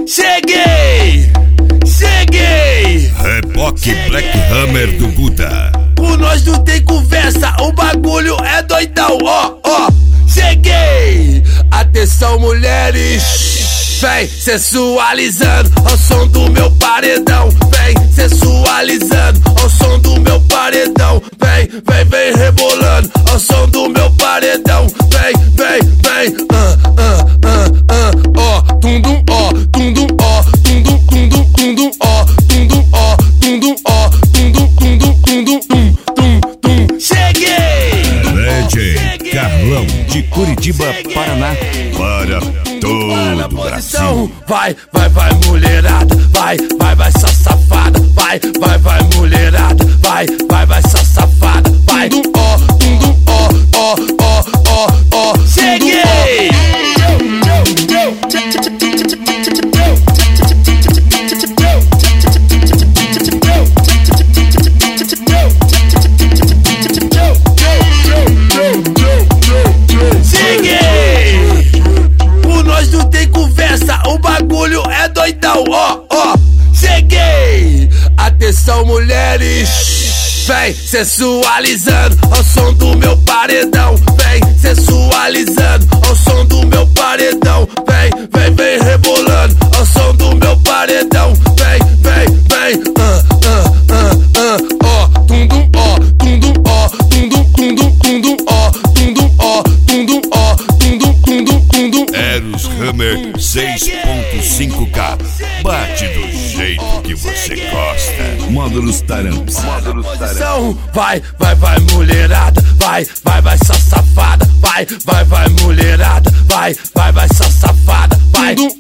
Cheguei! Cheguei! Reboque Black Hammer do Buda. Com nós não tem conversa, o bagulho é doidão, ó, ó. Cheguei! Atenção, mulheres, vem sensualizando ao som do meu paredão. Vem sensualizando ao som do meu paredão. Vem rebolando ao som do meu paredão. Vem, ó, tundum, ó, tundum, ó, tundum, tundum, tundum, ó, tundum, ó, tundum, ó, tundum, tundum, tundum, tum. Cheguei! DJ Carlão de Curitiba, Paraná, para todo o Brasil. Vai, mulherada, vai, só safada. Vai, mulherada, vai, só safada. Vai, tundum, ó, cheguei! O bagulho é doidão, ó, ó. Cheguei! Atenção, mulheres, vem sensualizando ao som do meu paredão. Vem sensualizando ao som do meu paredão. Vem rebolando ao som do meu paredão. Vem, ó, tundum, ó, tundum, ó, tundum, tundum, tundum, ó, tundum, ó, tundum, ó, tundum, tundum, tundum. Eros Hammer 6.5K. Bate do jeito que você gosta. Módulos Taramps. Vai, mulherada, vai, só safada. Vai, mulherada, vai, só safada. Vai,